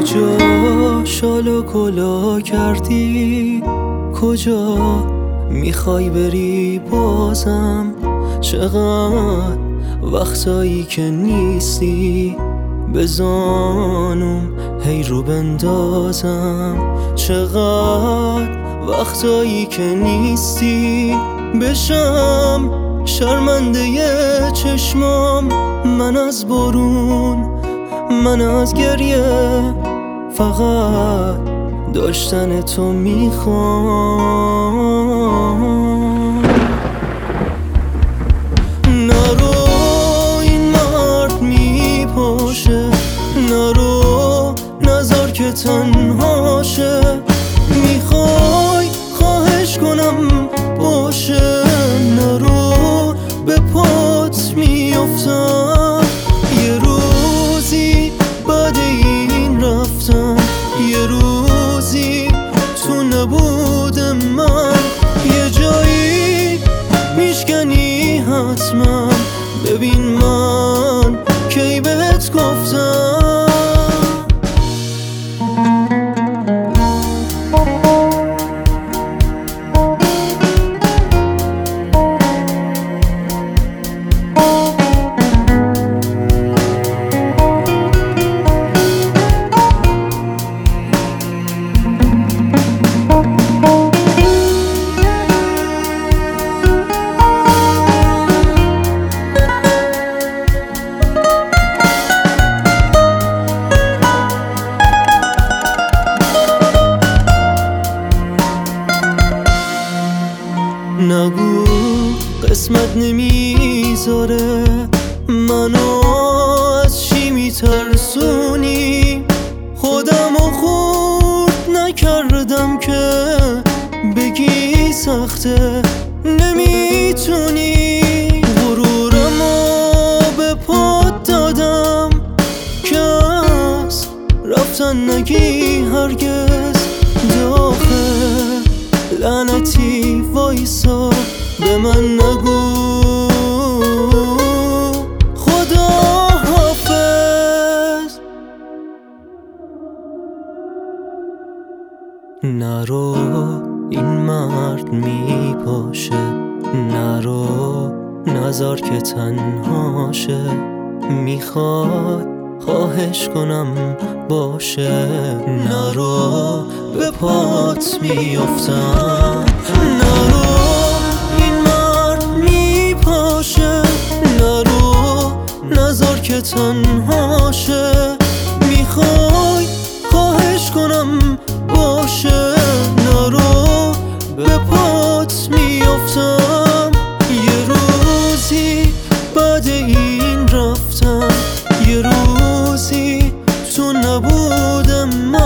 کجا شال و کلا کردی؟ کجا میخوای بری بازم؟ چقدر وقتایی که نیستی به زانوم هی رو بندازم. چقدر وقتایی که نیستی بشم شرمنده چشمام. من از بارون، من از گریه، فقط داشتن تو میخوام. نرو این مرد میپاشه، نرو نذار که تنهاشه. میخوای خواهش کنم باشه، نرو به پات میافتم. یه روزی بعد این رفتم، یه روزی تو نبود من، یه جایی میشکنی حتما. ببین من کی بهت گفتم. نگو قسمت نمیذاره منو، از چی میترسونی؟ خودمو خورد نکردم که بگی سخته نمیتونی. غرورمو به پات دادم که از رفتن نگی هرگز. داخل لعنتی وایسا به من نگو خدا حافظ. نرو این مرد میپاشه، نرو نذار که تنهاشه. میخوای خواهش کنم باشه، نرو به پات میافتم. نرو این مرد میپاشه، نرو نذار که تنهاشه. میخوای خواهش کنم باشه، نرو به پات میافتم. یه روزی بعد این رفتم، یه روزی تو نبودم من.